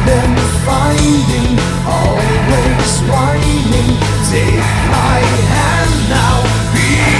and finding, always whining. Take my hand now, be